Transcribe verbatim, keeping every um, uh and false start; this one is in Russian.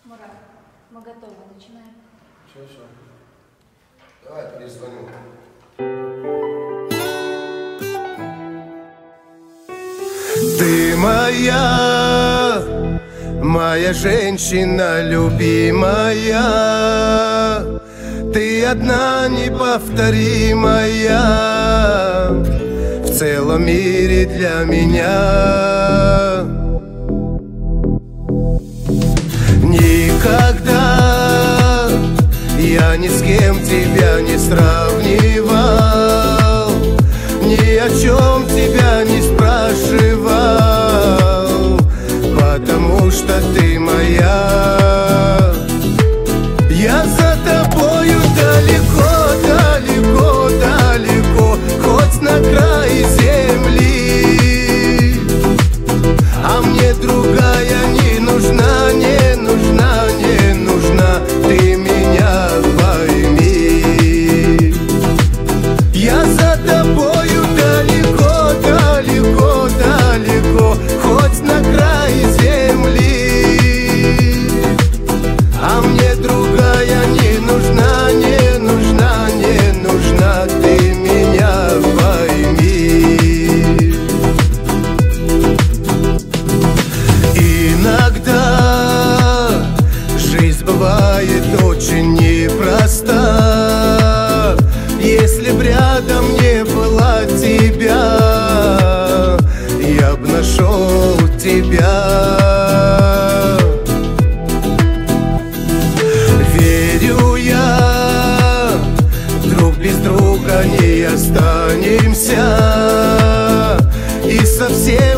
Мурат, мы готовы, начинаем. Все, все. Давай, перезвоню. Ты моя, моя женщина любимая, ты одна неповторимая в целом мире для меня. Никогда я ни с кем тебя не сравнивал, ни о чем тебя не спрашивал, потому что ты моя. Я за тобою далеко, далеко, далеко, хоть на край земли, а мне другая не нужна, не нужна, не нужна, ты меня пойми. Я за тобою далеко, далеко, далеко, хоть на край земли, а мне другая не нужна, не нужна, не нужна, ты меня пойми. Иногда жизнь бывает очень непроста. Если б рядом не было тебя, я б нашел тебя. Верю я, друг без друга не останемся, и совсем